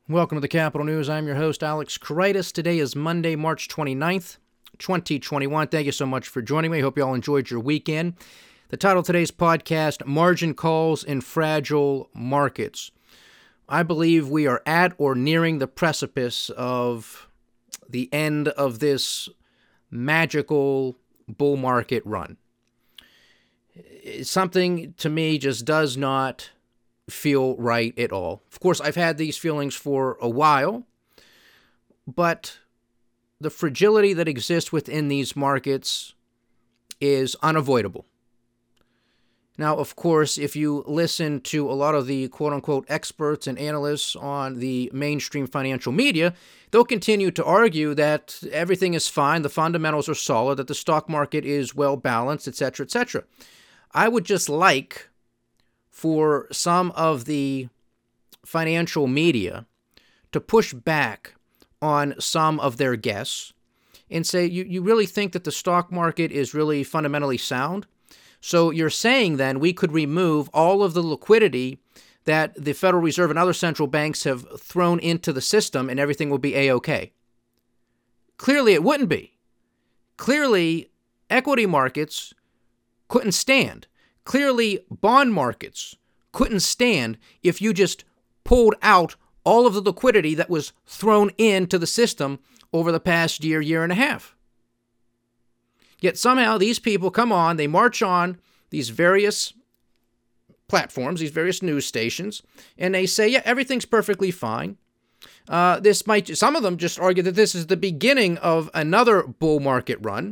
Welcome to the Capital News. I'm your host, Alex Koritis. Today is Monday, March 29th, 2021. Thank you so much for joining me. Hope you all enjoyed your weekend. The title of today's podcast, Margin Calls in Fragile Markets. I believe we are at or nearing the precipice of the end of this magical bull market run. Something to me just does not feel right at all. Of course, I've had these feelings for a while, but the fragility that exists within these markets is unavoidable. Now, of course, if you listen to a lot of the quote-unquote experts and analysts on the mainstream financial media, they'll continue to argue that everything is fine, the fundamentals are solid, that the stock market is well-balanced, etc., etc. I would just like for some of the financial media to push back on some of their guests and say, you really think that the stock market is really fundamentally sound? So you're saying then we could remove all of the liquidity that the Federal Reserve and other central banks have thrown into the system and everything will be A-OK. Clearly it wouldn't be. Clearly equity markets couldn't stand. Clearly, bond markets couldn't stand if you just pulled out all of the liquidity that was thrown into the system over the past year, year and a half. Yet somehow these people come on, they march on these various platforms, these various news stations, and they say, yeah, everything's perfectly fine. Some of them just argue that this is the beginning of another bull market run.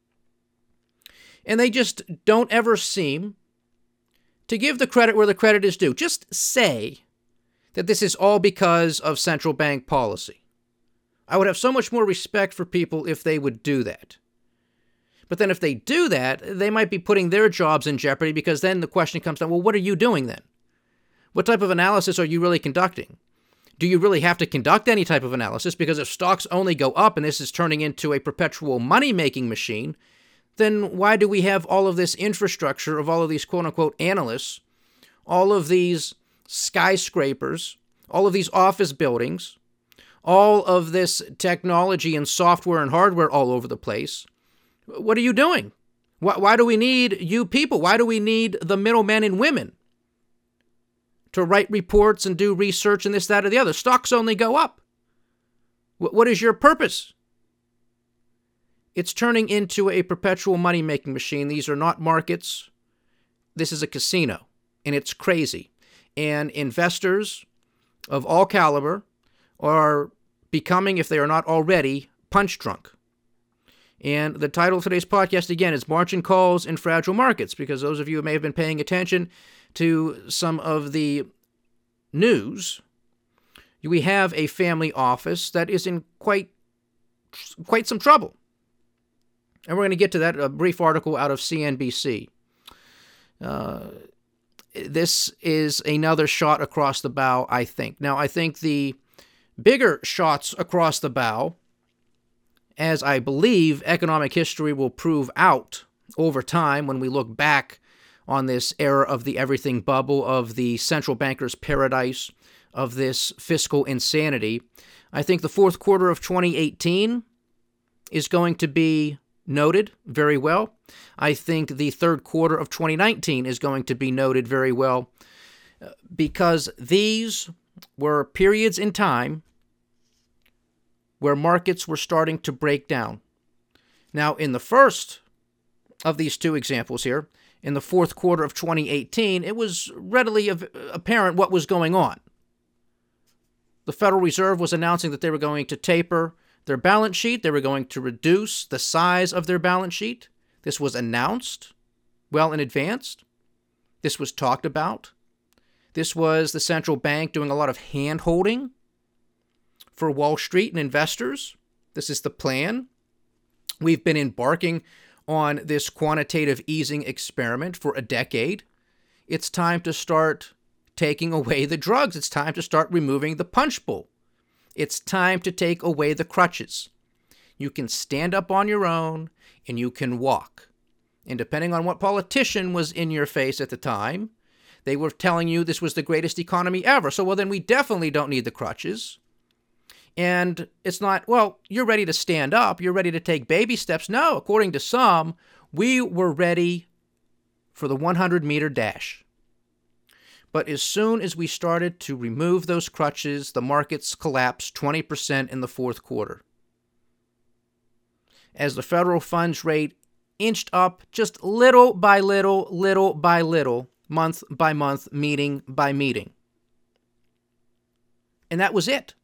And they just don't ever seem to give the credit where the credit is due. Just say that this is all because of central bank policy. I would have so much more respect for people if they would do that. But then if they do that, they might be putting their jobs in jeopardy, because then the question comes down, well, what are you doing then? What type of analysis are you really conducting? Do you really have to conduct any type of analysis? Because if stocks only go up and this is turning into a perpetual money-making machine, then why do we have all of this infrastructure of all of these quote-unquote analysts, all of these skyscrapers, all of these office buildings, all of this technology and software and hardware all over the place? What are you doing? Why do we need you people? Why do we need the middlemen and women to write reports and do research and this, that, or the other? Stocks only go up. What is your purpose? It's turning into a perpetual money-making machine. These are not markets. This is a casino, and it's crazy. And investors of all caliber are becoming, if they are not already, punch drunk. And the title of today's podcast, again, is Margin Calls in Fragile Markets, because those of you who may have been paying attention to some of the news, we have a family office that is in quite some trouble. And we're going to get to that, a brief article out of CNBC. This is another shot across the bow, I think. Now, I think the bigger shots across the bow, as I believe economic history will prove out over time when we look back on this era of the everything bubble, of the central banker's paradise, of this fiscal insanity, I think the fourth quarter of 2018 is going to be noted very well. I think the third quarter of 2019 is going to be noted very well, because these were periods in time where markets were starting to break down. Now, in the first of these two examples here, in the fourth quarter of 2018, it was readily apparent what was going on. The Federal Reserve was announcing that they were going to taper their balance sheet. They were going to reduce the size of their balance sheet. This was announced well in advance. This was talked about. This was the central bank doing a lot of hand-holding for Wall Street and investors. This is the plan. We've been embarking on this quantitative easing experiment for a decade. It's time to start taking away the drugs. It's time to start removing the punch bowl. It's time to take away the crutches. You can stand up on your own and you can walk. And depending on what politician was in your face at the time, they were telling you this was the greatest economy ever. So, well, then we definitely don't need the crutches. And it's not, well, you're ready to stand up, you're ready to take baby steps. No, according to some, we were ready for the 100-meter dash. But as soon as we started to remove those crutches, the markets collapsed 20% in the fourth quarter. As the federal funds rate inched up just little by little, month by month, meeting by meeting. And that was it.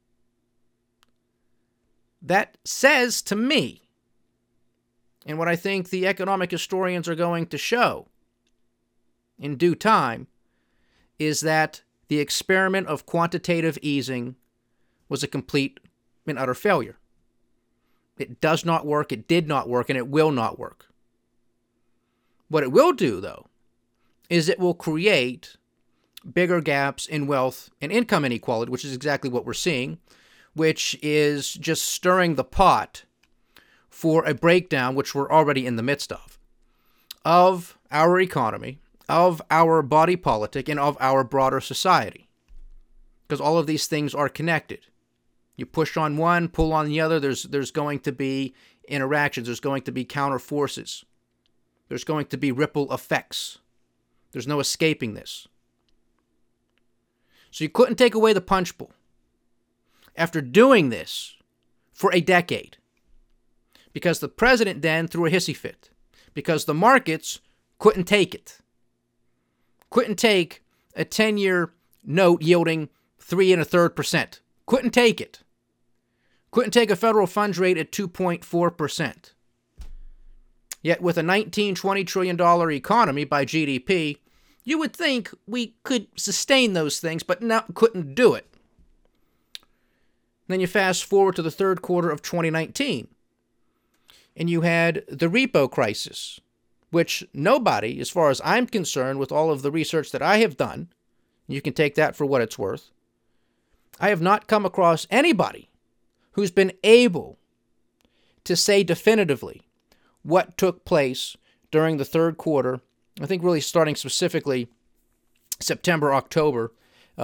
That says to me, and what I think the economic historians are going to show in due time, is that the experiment of quantitative easing was a complete and utter failure. It does not work, it did not work, and it will not work. What it will do, though, is it will create bigger gaps in wealth and income inequality, which is exactly what we're seeing, which is just stirring the pot for a breakdown, which we're already in the midst of our economy, of our body politic, and of our broader society. Because all of these things are connected. You push on one, pull on the other, there's going to be interactions, there's going to be counter forces. There's going to be ripple effects. There's no escaping this. So you couldn't take away the punch bowl after doing this for a decade, because the president then threw a hissy fit, because the markets couldn't take it. Couldn't take a 10-year note yielding 3 1/3%. Couldn't take it. Couldn't take a federal funds rate at 2.4%. Yet with a $19-20 trillion economy by GDP, you would think we could sustain those things, but couldn't do it. Then you fast forward to the third quarter of 2019, and you had the repo crisis, which nobody, as far as I'm concerned, with all of the research that I have done, you can take that for what it's worth, I have not come across anybody who's been able to say definitively what took place during the third quarter. I think really starting specifically September, October.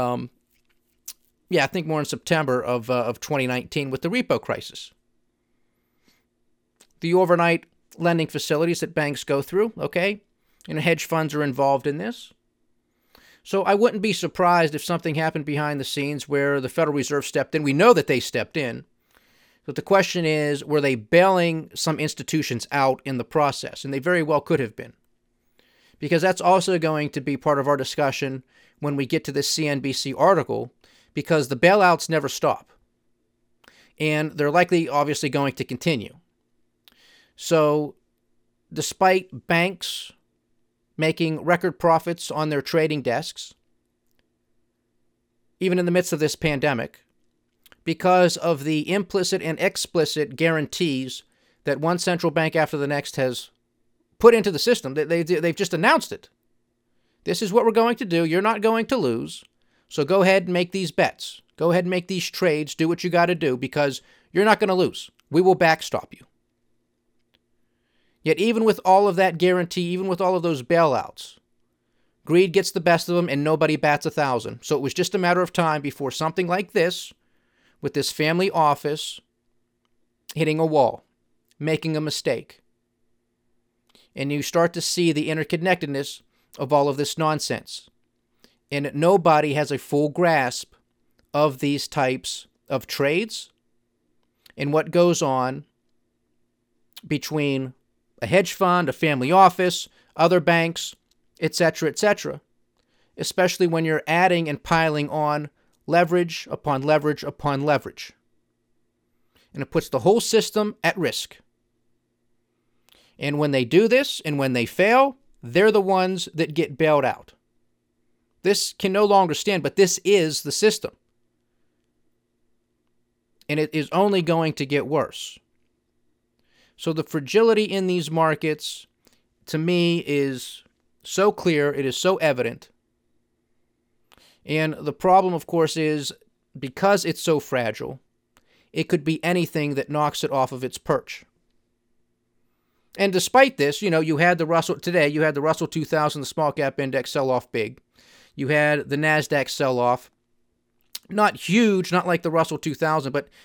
I think more in September of 2019 with the repo crisis. The overnight lending facilities that banks go through, okay? And hedge funds are involved in this. So I wouldn't be surprised if something happened behind the scenes where the Federal Reserve stepped in. We know that they stepped in. But the question is, were they bailing some institutions out in the process? And they very well could have been. Because that's also going to be part of our discussion when we get to this CNBC article, because the bailouts never stop. And they're likely, obviously, going to continue. So, despite banks making record profits on their trading desks, even in the midst of this pandemic, because of the implicit and explicit guarantees that one central bank after the next has put into the system, they've just announced it. This is what we're going to do. You're not going to lose. So go ahead and make these bets. Go ahead and make these trades. Do what you got to do, because you're not going to lose. We will backstop you. Yet even with all of that guarantee, even with all of those bailouts, greed gets the best of them and nobody bats 1,000. So it was just a matter of time before something like this, with this family office hitting a wall, making a mistake. And you start to see the interconnectedness of all of this nonsense. And nobody has a full grasp of these types of trades and what goes on between a hedge fund, a family office, other banks, etc., especially when you're adding and piling on leverage upon leverage upon leverage. And it puts the whole system at risk. And when they do this, and when they fail, they're the ones that get bailed out. This can no longer stand, but this is the system. And it is only going to get worse. So the fragility in these markets, to me, is so clear, it is so evident. And the problem, of course, is because it's so fragile, it could be anything that knocks it off of its perch. And despite this, you had the Russell 2000, the small cap index, sell off big. You had the NASDAQ sell off. Not huge, not like the Russell 2000, but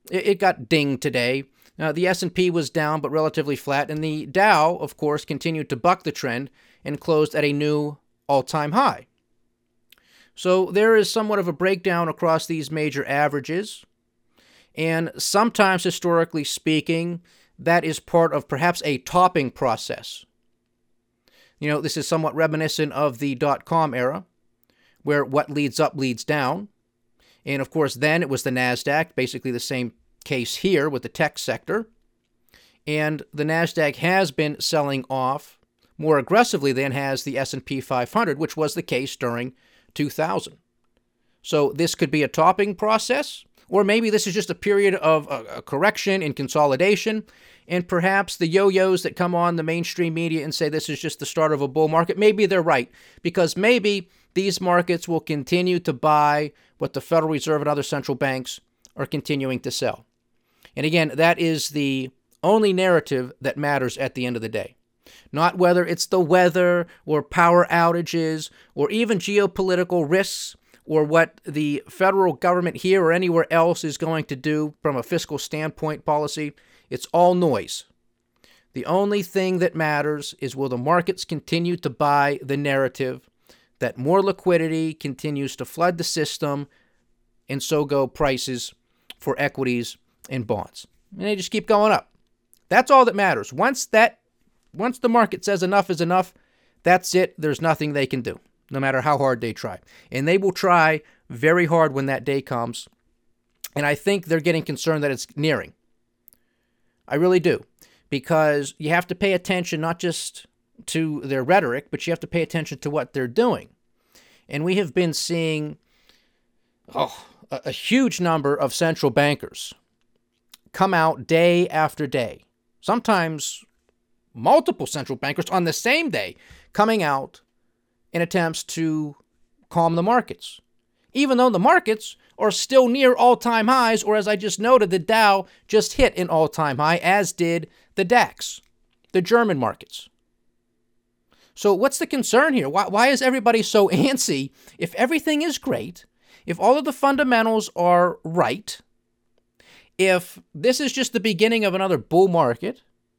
it got dinged today. The S&P was down but relatively flat, and the Dow, of course, continued to buck the trend and closed at a new all-time high. So there is somewhat of a breakdown across these major averages, and sometimes, historically speaking, that is part of perhaps a topping process. This is somewhat reminiscent of the dot-com era, where what leads up leads down. And of course, then it was the NASDAQ, basically the same case here with the tech sector. And the NASDAQ has been selling off more aggressively than has the S&P 500, which was the case during 2000. So this could be a topping process, or maybe this is just a period of a correction and consolidation. And perhaps the yo-yos that come on the mainstream media and say this is just the start of a bull market, maybe they're right, because maybe these markets will continue to buy what the Federal Reserve and other central banks are continuing to sell. And again, that is the only narrative that matters at the end of the day. Not whether it's the weather or power outages or even geopolitical risks or what the federal government here or anywhere else is going to do from a fiscal standpoint policy. It's all noise. The only thing that matters is, will the markets continue to buy the narrative that more liquidity continues to flood the system, and so go prices for equities and bonds. And they just keep going up. That's all that matters. Once the market says enough is enough, that's it. There's nothing they can do, no matter how hard they try. And they will try very hard when that day comes. And I think they're getting concerned that it's nearing. I really do. Because you have to pay attention not just to their rhetoric, but you have to pay attention to what they're doing. And we have been seeing a huge number of central bankers come out day after day. Sometimes multiple central bankers on the same day coming out in attempts to calm the markets. Even though the markets are still near all-time highs, or as I just noted, the Dow just hit an all-time high, as did the DAX, the German markets. So what's the concern here? Why is everybody so antsy if everything is great, if all of the fundamentals are right, if this is just the beginning of another bull market,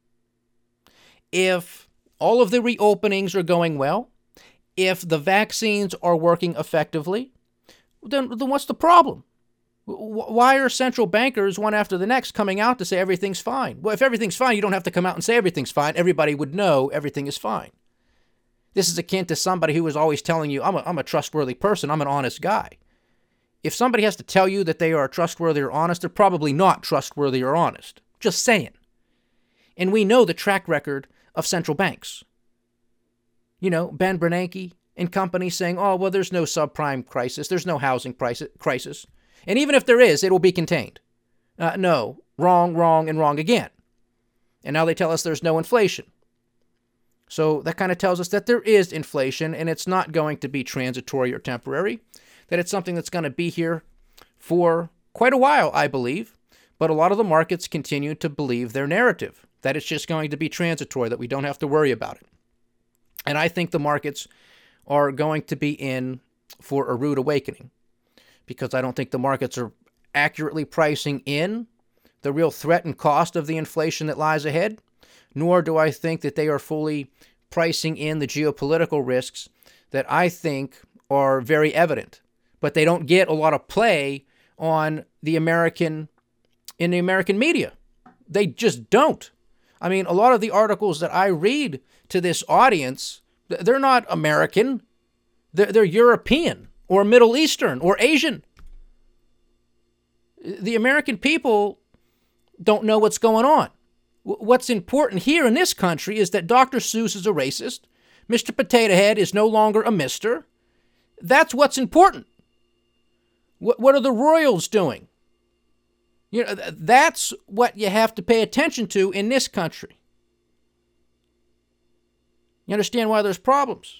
if all of the reopenings are going well, if the vaccines are working effectively, then what's the problem? Why are central bankers, one after the next, coming out to say everything's fine? Well, if everything's fine, you don't have to come out and say everything's fine. Everybody would know everything is fine. This is akin to somebody who is always telling you, I'm a trustworthy person, I'm an honest guy. If somebody has to tell you that they are trustworthy or honest, they're probably not trustworthy or honest. Just saying. And we know the track record of central banks. Ben Bernanke and company saying, well, there's no subprime crisis, there's no housing crisis. And even if there is, it will be contained. No, wrong, and wrong again. And now they tell us there's no inflation. So that kind of tells us that there is inflation, and it's not going to be transitory or temporary, that it's something that's going to be here for quite a while, I believe. But a lot of the markets continue to believe their narrative, that it's just going to be transitory, that we don't have to worry about it. And I think the markets are going to be in for a rude awakening, because I don't think the markets are accurately pricing in the real threat and cost of the inflation that lies ahead, nor do I think that they are fully pricing in the geopolitical risks that I think are very evident, but they don't get a lot of play in the American media. They just don't. I mean, a lot of the articles that I read to this audience, they're not American. They're European or Middle Eastern or Asian. The American people don't know what's going on. What's important here in this country is that Dr. Seuss is a racist. Mr. Potato Head is no longer a mister. That's what's important. What are the royals doing? That's what you have to pay attention to in this country. You understand why there's problems?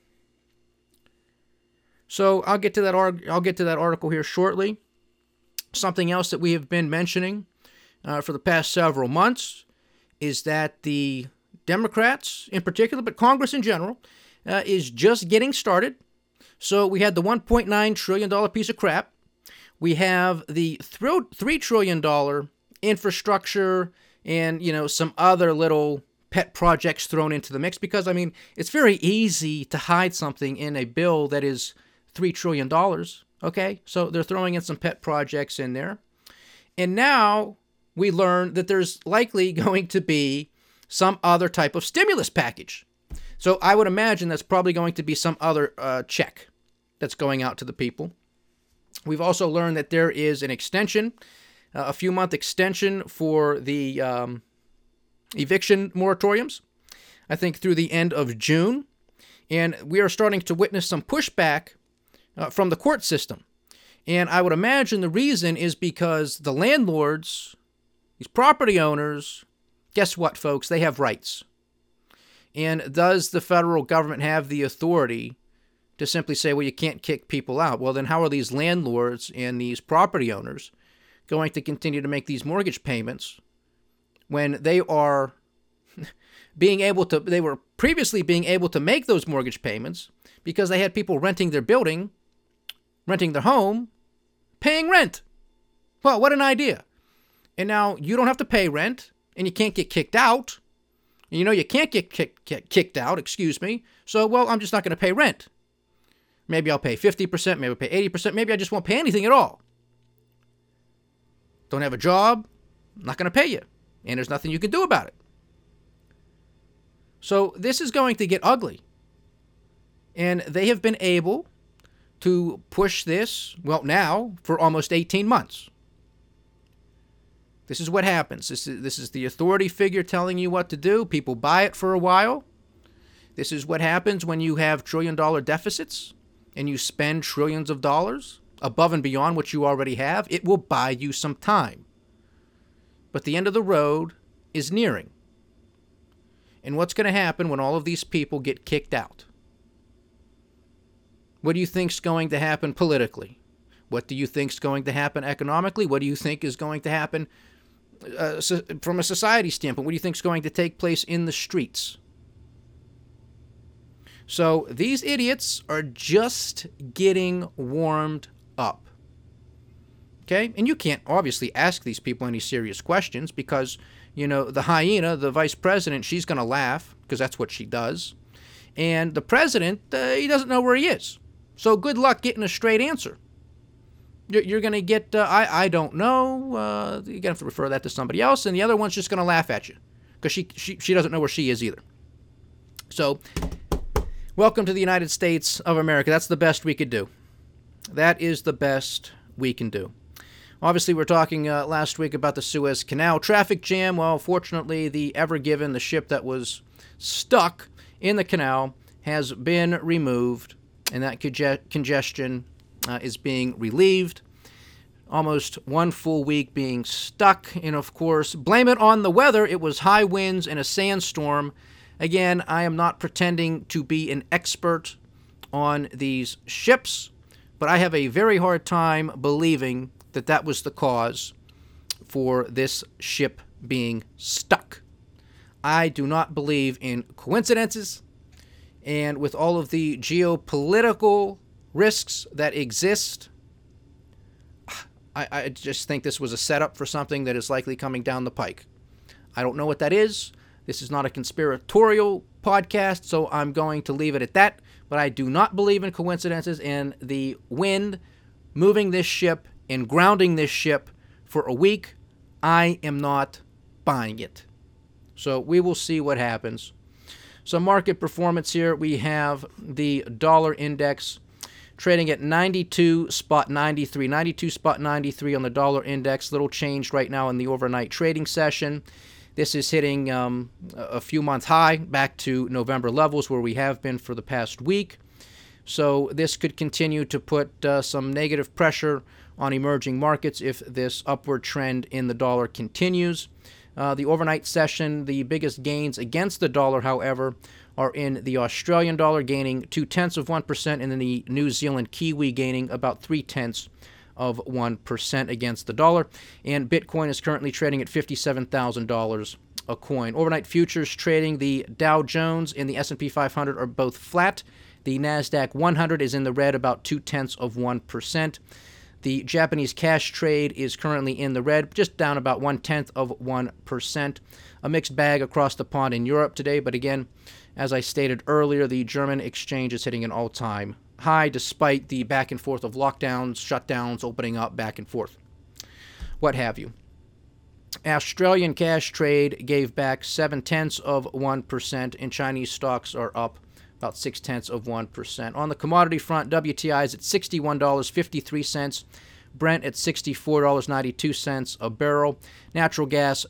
So I'll get to that article here shortly. Something else that we have been mentioning for the past several months is that the Democrats in particular, but Congress in general, is just getting started. So we had the $1.9 trillion piece of crap, we have the $3 trillion infrastructure and, some other little pet projects thrown into the mix because, it's very easy to hide something in a bill that is $3 trillion, okay? So they're throwing in some pet projects in there. And now we learn that there's likely going to be some other type of stimulus package. So I would imagine that's probably going to be some other check that's going out to the people. We've also learned that there is an extension, a few-month extension for the eviction moratoriums, I think through the end of June. And we are starting to witness some pushback from the court system. And I would imagine the reason is because the landlords, these property owners, guess what, folks? They have rights. And does the federal government have the authority to simply say, well, you can't kick people out? Well, then how are these landlords and these property owners going to continue to make these mortgage payments when they are they were previously being able to make those mortgage payments because they had people renting their building, renting their home, paying rent? Well, what an idea. And now you don't have to pay rent and you can't get kicked out. You can't get kicked out, So, well, I'm just not going to pay rent. Maybe I'll pay 50%, maybe I'll pay 80%, maybe I just won't pay anything at all. Don't have a job, I'm not going to pay you. And there's nothing you can do about it. So this is going to get ugly. And they have been able to push this, now, for almost 18 months. This is what happens. This is the authority figure telling you what to do. People buy it for a while. This is what happens when you have trillion-dollar deficits and you spend trillions of dollars above and beyond what you already have. It will buy you some time. But the end of the road is nearing. And what's going to happen when all of these people get kicked out? What do you think is going to happen politically? What do you think is going to happen economically? What do you think is going to happen from a society standpoint? What do you think is going to take place in the streets? So these idiots are just getting warmed up. Okay? And you can't obviously ask these people any serious questions because, the hyena, the vice president, she's going to laugh because that's what she does. And the president, he doesn't know where he is. So good luck getting a straight answer. You're going to get, I don't know. You're going to have to refer that to somebody else. And the other one's just going to laugh at you because she doesn't know where she is either. So welcome to the United States of America. That's the best we could do. That is the best we can do. Obviously, we're talking last week about the Suez Canal traffic jam. Well, fortunately, the Ever Given, the ship that was stuck in the canal, has been removed, and that congestion is being relieved. Almost 1 full week being stuck, and of course, blame it on the weather. It was high winds and a sandstorm. Again, I am not pretending to be an expert on these ships, but I have a very hard time believing that was the cause for this ship being stuck. I do not believe in coincidences, and with all of the geopolitical risks that exist, I just think this was a setup for something that is likely coming down the pike. I don't know what that is. This is not a conspiratorial podcast, so I'm going to leave it at that. But I do not believe in coincidences, and the wind moving this ship and grounding this ship for a week, I am not buying it. So we will see what happens. So market performance here, we have the dollar index trading at 92.93. 92.93 on the dollar index. Little change right now in the overnight trading session. This is hitting a few month high back to November levels where we have been for the past week. So this could continue to put some negative pressure on emerging markets if this upward trend in the dollar continues. The overnight session, the biggest gains against the dollar, however, are in the Australian dollar, gaining 0.2%, and then the New Zealand Kiwi gaining about 0.3% against the dollar. And Bitcoin is currently trading at $57,000 a coin. Overnight futures trading, the Dow Jones and the S&P 500 are both flat. The NASDAQ 100 is in the red, about 0.2%. The Japanese cash trade is currently in the red, just down about 0.1%. A mixed bag across the pond in Europe today, but again, as I stated earlier, the German exchange is hitting an all-time high despite the back and forth of lockdowns, shutdowns, opening up, back and forth, what have you. Australian cash trade gave back 0.7%, and Chinese stocks are up about 0.6%. On the commodity front, WTI is at $61.53, Brent at $64.92 a barrel, natural gas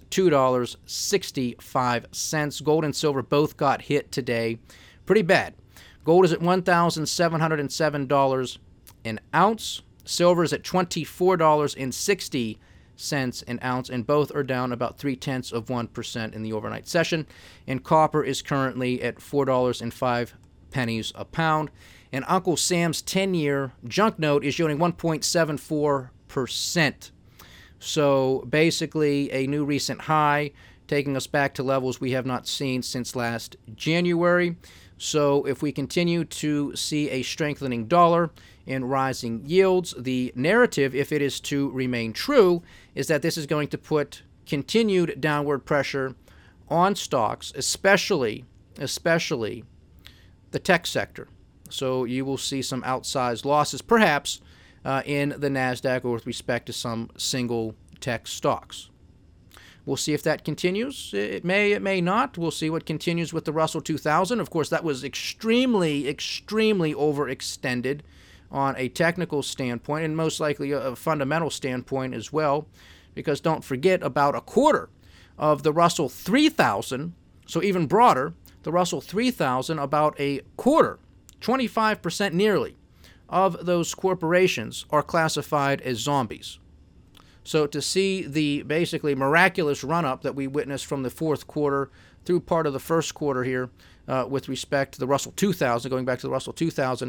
$2.65. Gold and silver both got hit today pretty bad. Gold is at $1,707 an ounce. Silver is at $24.60 an ounce, and both are down about 0.3% in the overnight session. And copper is currently at $4.05 a pound. And Uncle Sam's 10-year junk note is yielding 1.74%. So basically a new recent high, taking us back to levels we have not seen since last January. So if we continue to see a strengthening dollar and rising yields, the narrative, if it is to remain true, is that this is going to put continued downward pressure on stocks, especially the tech sector. So you will see some outsized losses, perhaps, in the NASDAQ or with respect to some single tech stocks. We'll see if that continues. It may not. We'll see what continues with the Russell 2000. Of course, that was extremely overextended on a technical standpoint and most likely a fundamental standpoint as well, because don't forget, about a quarter of the Russell 3000, so even broader, the Russell 3000, about a quarter, 25% nearly, of those corporations are classified as zombies. So to see the basically miraculous run-up that we witnessed from the fourth quarter through part of the first quarter here with respect to the Russell 2000, going back to the Russell 2000,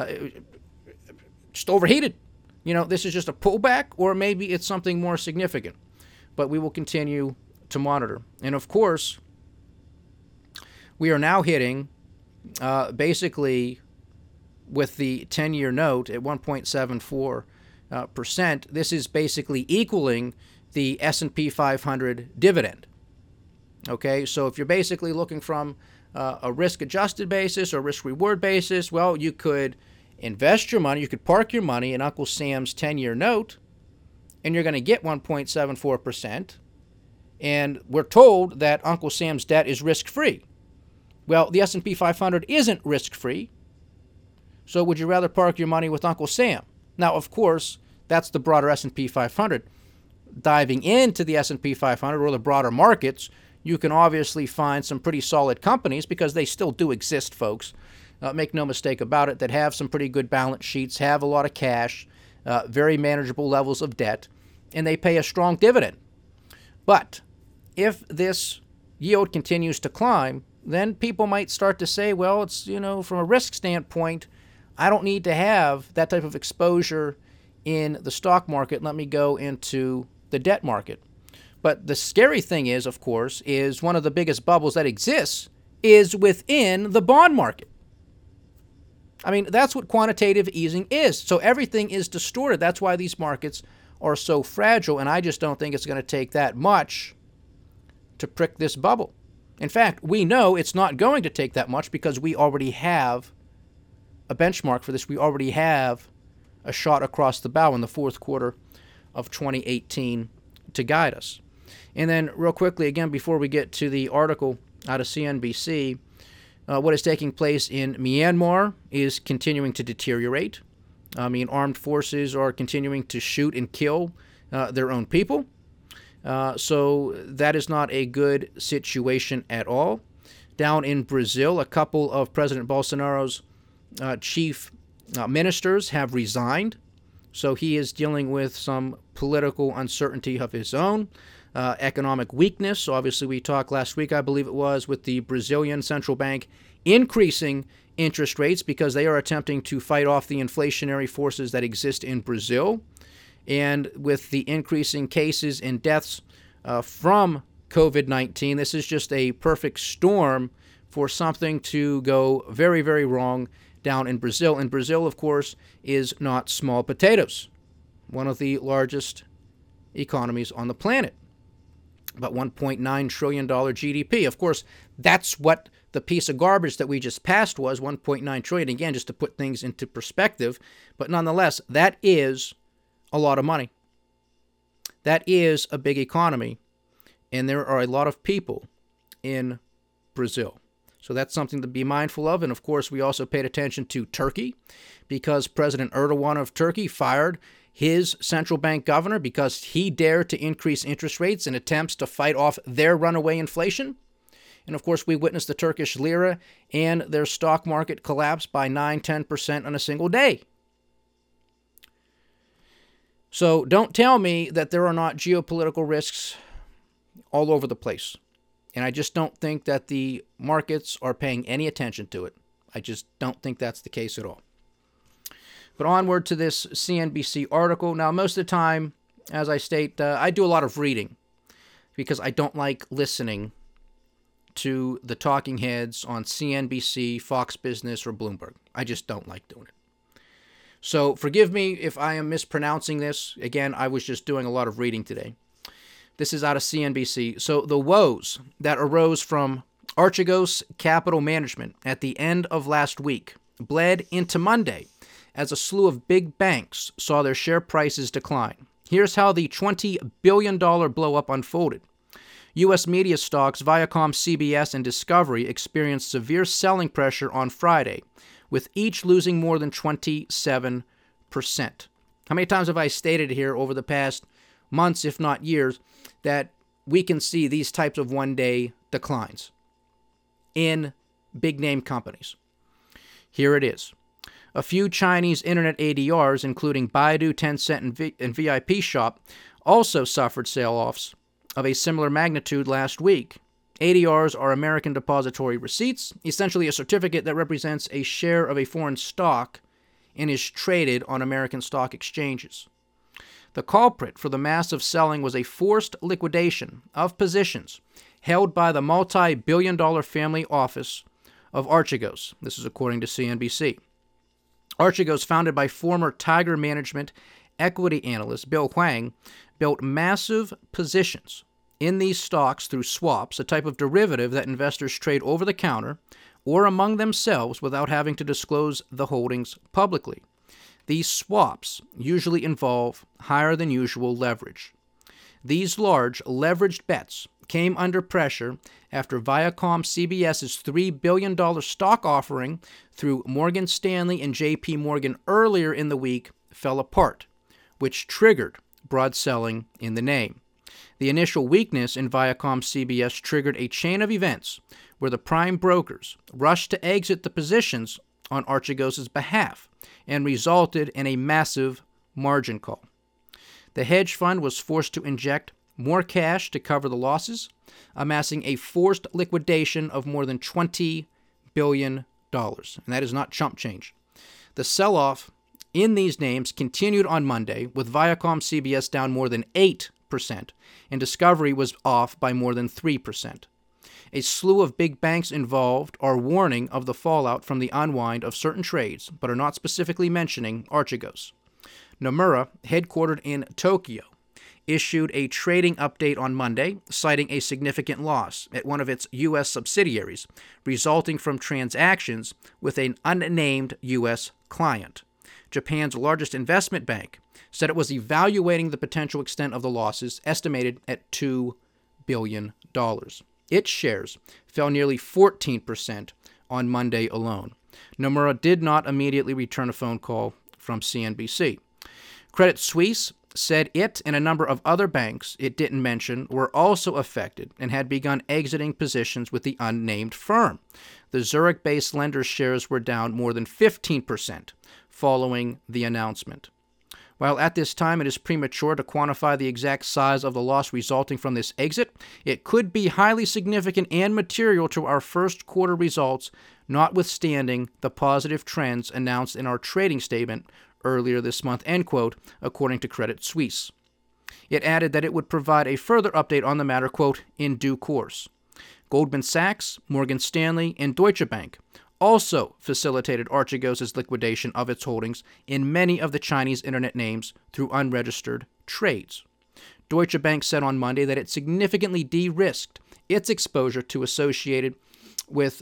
just overheated. This is just a pullback, or maybe it's something more significant. But we will continue to monitor. And of course, we are now hitting basically with the 10-year note at 1.74%. This is basically equaling the S&P 500 dividend. Okay, so if you're basically looking from a risk-adjusted basis or risk-reward basis, well, you could invest your money, you could park your money in Uncle Sam's 10-year note, and you're going to get 1.74%. And we're told that Uncle Sam's debt is risk-free. Well, the S&P 500 isn't risk-free. So would you rather park your money with Uncle Sam? Now, of course, that's the broader S&P 500. Diving into the S&P 500 or the broader markets, you can obviously find some pretty solid companies, because they still do exist, folks. Make no mistake about it, that have some pretty good balance sheets, have a lot of cash, very manageable levels of debt, and they pay a strong dividend. But if this yield continues to climb, then people might start to say, well, it's, from a risk standpoint, I don't need to have that type of exposure in the stock market. Let me go into the debt market. But the scary thing is, of course, is one of the biggest bubbles that exists is within the bond market. I mean, that's what quantitative easing is. So everything is distorted. That's why these markets are so fragile, and I just don't think it's going to take that much to prick this bubble. In fact, we know it's not going to take that much, because we already have a benchmark for this. We already have a shot across the bow in the fourth quarter of 2018 to guide us. And then real quickly, again, before we get to the article out of CNBC, what is taking place in Myanmar is continuing to deteriorate. Armed forces are continuing to shoot and kill their own people. So that is not a good situation at all. Down in Brazil, a couple of President Bolsonaro's chief ministers have resigned. So he is dealing with some political uncertainty of his own, economic weakness. So obviously we talked last week, I believe it was, with the Brazilian central bank increasing interest rates because they are attempting to fight off the inflationary forces that exist in Brazil. And with the increasing cases and deaths from COVID-19, this is just a perfect storm for something to go very, very wrong down in Brazil. And Brazil, of course, is not small potatoes. one of the largest economies on the planet. About $1.9 trillion GDP. Of course, that's what the piece of garbage that we just passed was, $1.9 trillion. Again, just to put things into perspective. But nonetheless, that is a lot of money. That is a big economy. And there are a lot of people in Brazil. So that's something to be mindful of. And of course, we also paid attention to Turkey because President Erdogan of Turkey fired his central bank governor because he dared to increase interest rates in attempts to fight off their runaway inflation. And of course, we witnessed the Turkish lira and their stock market collapse by 9-10% on a single day. So don't tell me that there are not geopolitical risks all over the place. And I just don't think that the markets are paying any attention to it. I just don't think that's the case at all. But onward to this CNBC article. Now, most of the time, as I state, I do a lot of reading because I don't like listening to the talking heads on CNBC, Fox Business, or Bloomberg. I just don't like doing it. So forgive me if I am mispronouncing this. Again, I was just doing a lot of reading today. This is out of CNBC. So the woes that arose from Archegos Capital Management at the end of last week bled into Monday as a slew of big banks saw their share prices decline. Here's how the $20 billion blow-up unfolded. U.S. media stocks Viacom, CBS, and Discovery experienced severe selling pressure on Friday, with each losing more than 27%. How many times have I stated here over the past months, if not years, that we can see these types of one-day declines in big-name companies? Here it is. A few Chinese internet ADRs, including Baidu, Tencent, and VIP Shop, also suffered sell-offs of a similar magnitude last week. ADRs are American Depository Receipts, essentially a certificate that represents a share of a foreign stock and is traded on American stock exchanges. The culprit for the massive selling was a forced liquidation of positions held by the multi-billion-dollar family office of Archegos. This is according to CNBC. Archegos, founded by former Tiger Management equity analyst Bill Huang, built massive positions in these stocks through swaps, a type of derivative that investors trade over the counter or among themselves without having to disclose the holdings publicly. These swaps usually involve higher than usual leverage. These large leveraged bets came under pressure after Viacom CBS's $3 billion stock offering through Morgan Stanley and JP Morgan earlier in the week fell apart, which triggered broad selling in the name. The initial weakness in Viacom CBS triggered a chain of events where the prime brokers rushed to exit the positions on Archegos' behalf and resulted in a massive margin call. The hedge fund was forced to inject more cash to cover the losses, amassing a forced liquidation of more than $20 billion. And that is not chump change. The sell-off in these names continued on Monday, with Viacom CBS down more than 8%, and Discovery was off by more than 3%. A slew of big banks involved are warning of the fallout from the unwind of certain trades, but are not specifically mentioning Archegos. Nomura, headquartered in Tokyo, issued a trading update on Monday, citing a significant loss at one of its U.S. subsidiaries, resulting from transactions with an unnamed U.S. client. Japan's largest investment bank said it was evaluating the potential extent of the losses, estimated at $2 billion. Its shares fell nearly 14% on Monday alone. Nomura did not immediately return a phone call from CNBC. Credit Suisse said it and a number of other banks it didn't mention were also affected and had begun exiting positions with the unnamed firm. The Zurich-based lender's shares were down more than 15% following the announcement. While at this time it is premature to quantify the exact size of the loss resulting from this exit, it could be highly significant and material to our first quarter results, notwithstanding the positive trends announced in our trading statement earlier this month, end quote, according to Credit Suisse. It added that it would provide a further update on the matter, quote, in due course. Goldman Sachs, Morgan Stanley, and Deutsche Bank also facilitated Archegos' liquidation of its holdings in many of the Chinese internet names through unregistered trades. Deutsche Bank said on Monday that it significantly de-risked its exposure associated with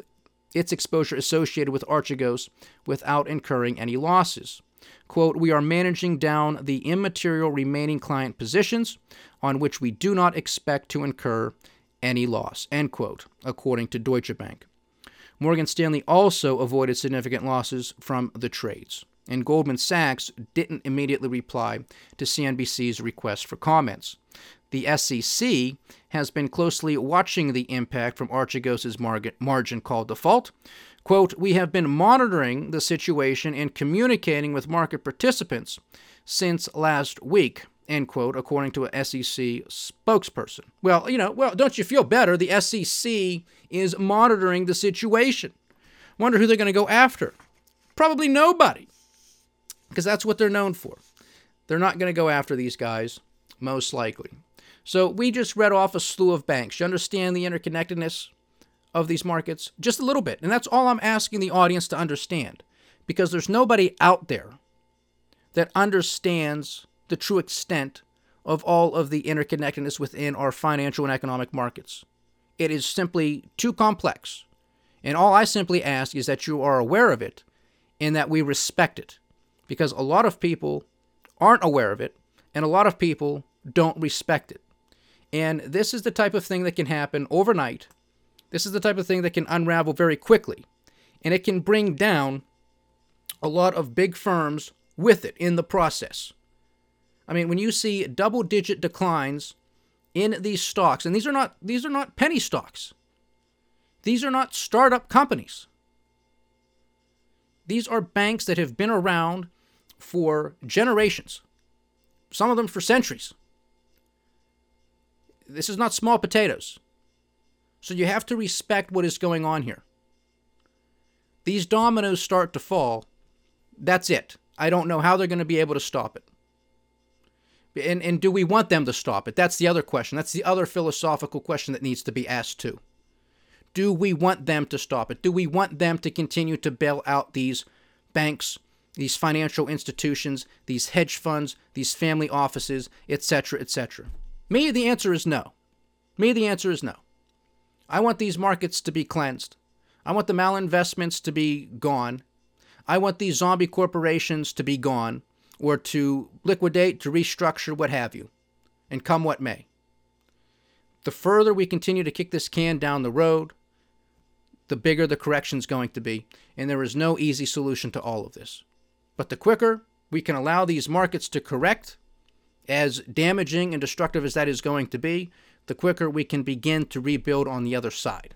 Archegos without incurring any losses. Quote, "We are managing down the immaterial remaining client positions on which we do not expect to incur any loss," end quote, according to Deutsche Bank. Morgan Stanley also avoided significant losses from the trades, and Goldman Sachs didn't immediately reply to CNBC's request for comments. The SEC has been closely watching the impact from Archegos' margin call default. Quote, "We have been monitoring the situation and communicating with market participants since last week," end quote, according to a SEC spokesperson. Well, don't you feel better? The SEC is monitoring the situation. Wonder who they're going to go after. Probably nobody, because that's what they're known for. They're not going to go after these guys, most likely. So we just read off a slew of banks. You understand the interconnectedness of these markets? Just a little bit. And that's all I'm asking the audience to understand, because there's nobody out there that understands the true extent of all of the interconnectedness within our financial and economic markets. It is simply too complex. And all I simply ask is that you are aware of it and that we respect it, because a lot of people aren't aware of it and a lot of people don't respect it. And this is the type of thing that can happen overnight. This is the type of thing that can unravel very quickly. And it can bring down a lot of big firms with it in the process. I mean, when you see double-digit declines in these stocks, and these are not penny stocks. These are not startup companies. These are banks that have been around for generations, some of them for centuries. This is not small potatoes. So you have to respect what is going on here. These dominoes start to fall. That's it. I don't know how they're going to be able to stop it. And do we want them to stop it? That's the other question. That's the other philosophical question that needs to be asked too. Do we want them to stop it? Do we want them to continue to bail out these banks, these financial institutions, these hedge funds, these family offices, etc., etc.? Me, the answer is no. I want these markets to be cleansed. I want the malinvestments to be gone. I want these zombie corporations to be gone, or to liquidate, to restructure, what have you, and come what may. The further we continue to kick this can down the road, the bigger the correction's going to be, and there is no easy solution to all of this. But the quicker we can allow these markets to correct, as damaging and destructive as that is going to be, the quicker we can begin to rebuild on the other side.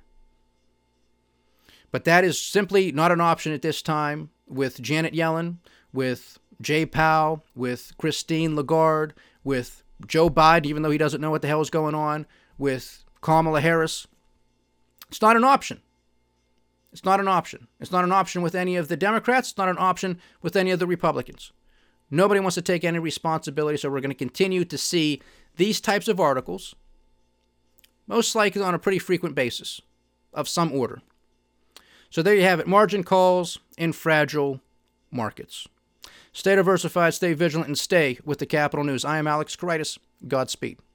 But that is simply not an option at this time with Janet Yellen, with Jay Powell, with Christine Lagarde, with Joe Biden, even though he doesn't know what the hell is going on, with Kamala Harris. It's not an option. It's not an option. It's not an option with any of the Democrats. It's not an option with any of the Republicans. Nobody wants to take any responsibility, so we're going to continue to see these types of articles, most likely on a pretty frequent basis, of some order. So there you have it, margin calls in fragile markets. Stay diversified, stay vigilant, and stay with the Capital News. I am Alex Koritis. Godspeed.